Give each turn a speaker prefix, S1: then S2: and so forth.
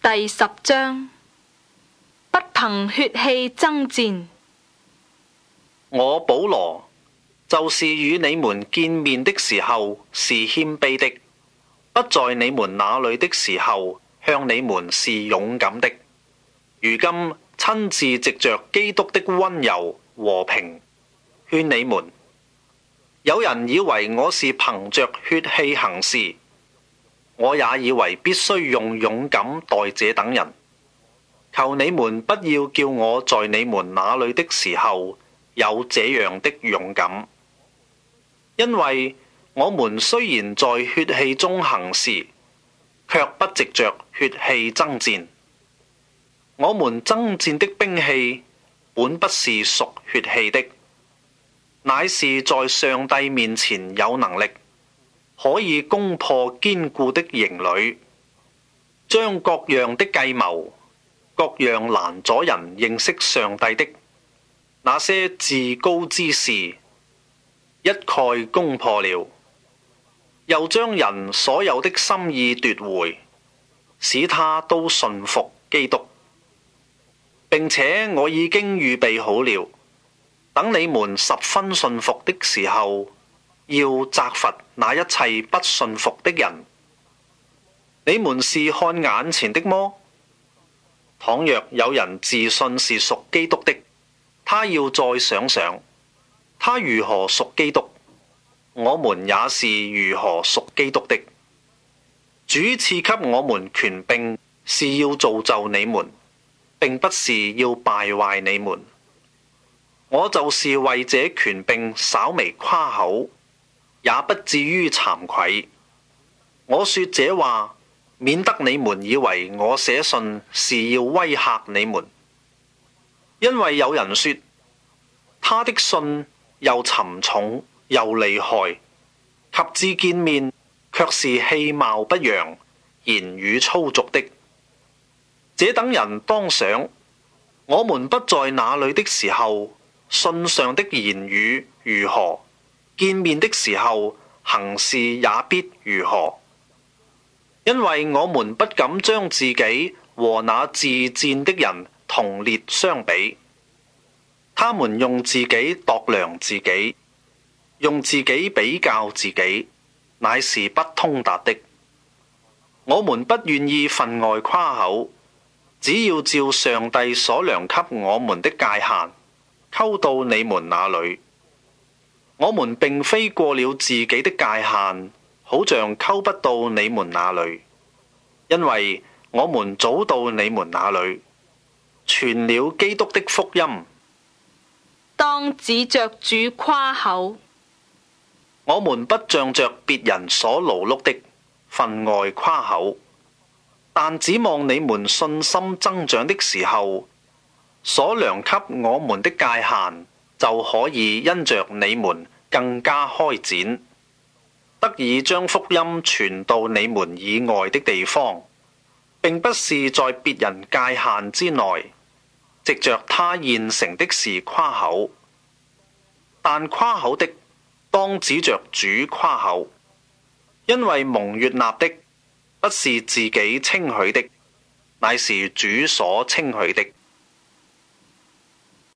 S1: 第10章，不憑血氣爭戰。
S2: 我保羅，就是與你們見面的時候是謙卑的，不在你們那裏的時候向你們是勇敢的。如今親自藉着基督的溫柔和平勸你們。有人以為我是憑着血氣行事，我也以為必須用勇敢待這等人。求你們不要叫我在你們那裏的時候有這樣的勇敢，因為我們雖然在血氣中行事，卻不藉着血氣爭戰。我們爭戰的兵器本不是屬血氣的，乃是在上帝面前有能力，可以攻破堅固的營壘，將各樣的計謀、各樣攔阻人認識上帝的那些自高之事一概攻破了，又將人所有的心意奪回，使他都順服基督。並且我已經預備好了，等你們十分順服的時候，要責罰那一切不順服的人。你們是看眼前的麼？倘若有人自信是屬基督的，他要再想想，他如何屬基督，我們也是如何屬基督的。主賜給我們權柄，是要造就你們，並不是要敗壞你們。我就是為這權柄稍微誇口，也不至於慚愧。我說這話，免得你們以為我寫信是要威嚇你們。因為有人說，他的信又沉重又厲害，及至見面卻是氣貌不揚、言語粗俗的。這等人當想，我們不在那裏的時候，信上的言語如何，見面的時候行事也必如何。因為我們不敢將自己和那自薦的人同列相比，他們用自己度量自己，用自己比較自己，乃是不通達的。我們不願意分外誇口，只要照上帝所量給我們的界限，溝到你們那裏。我們並非過了自己的界限，好像溝不到你們那裏，因為我們早到你們那裏，傳了基督的福音。
S1: 當指着主誇口。
S2: 我們不仗着別人所勞碌的分外誇口，但指望你們信心增長的時候，所量給我們的界限就可以因着你們更加開展，得以將福音傳到你們以外的地方，並不是在別人界限之內，藉着他現成的事誇口。但誇口的當指着主誇口，因為蒙悅納的不是自己稱許的，乃是主所稱許的。